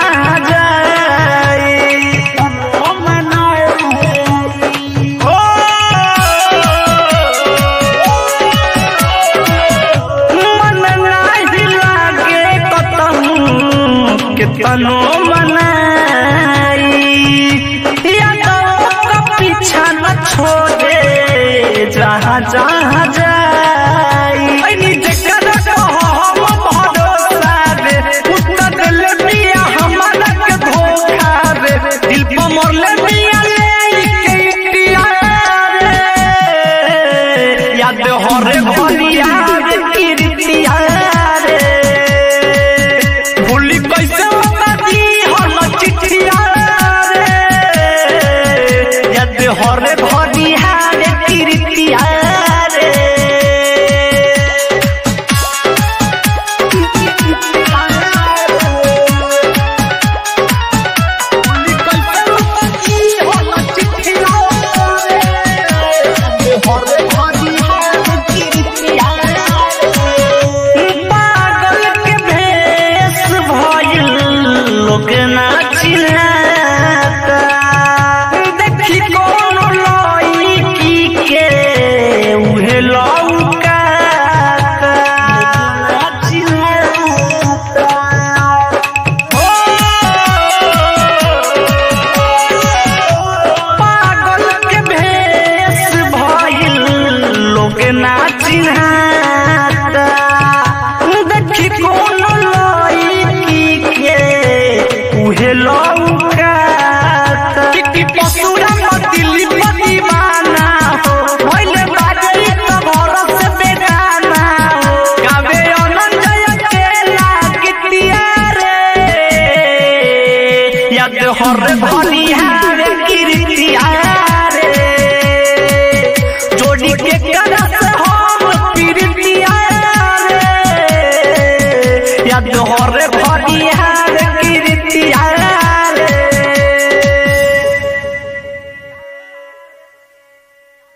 जाए मन नाही लागे कतहु कितनो मनाई यादों का पीछा न छोड़े जहाँ जहाँ जाई दिल पर मोरले दिया याद हो रे भरिया रे कीर्तिया रे भूली कैसे होता दी हो न चिट्ठिया रे याद हो रे भरिया रे कीर्तिया रे लोग ना चिल्ला